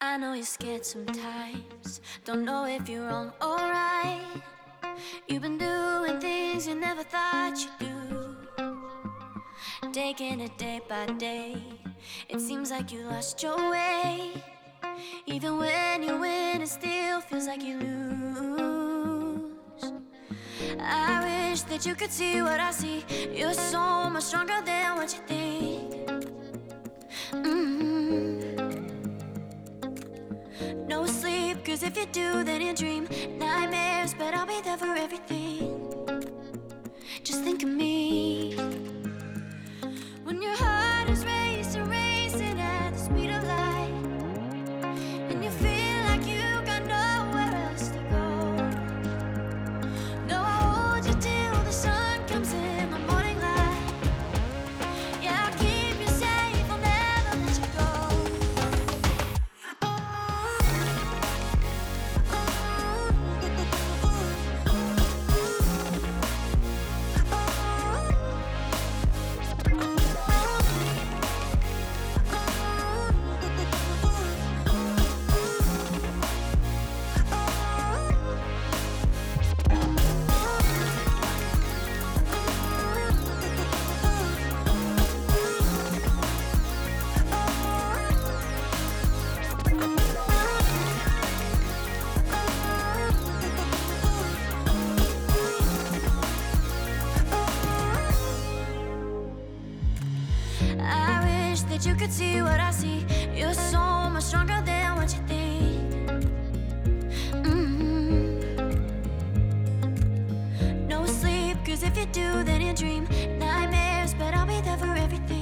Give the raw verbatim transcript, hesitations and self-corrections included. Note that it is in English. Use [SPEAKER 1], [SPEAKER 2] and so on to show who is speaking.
[SPEAKER 1] I know you're scared sometimes, don't know if you're wrong or right. You've been doing things you never thought you'd do, taking it day by day. It seems like you lost your way. Even when you win, it still feels like you lose. I wish that you could see what I see. You're so much stronger than what you think. mm-hmm. No sleep, cause if you do, then you dream nightmares, but I'll be there for everything. Just think of me when your heart is racing, racing at the speed of light, and you feel like you got nowhere else to go. No, I'll hold you till the sun comes in the morning light. Yeah, I'll keep you safe, I'll never let you go. I wish that you could see what I see. You're so much stronger than what you think. mm-hmm. No sleep, cause if you do, then you dream nightmares, but I'll be there for everything.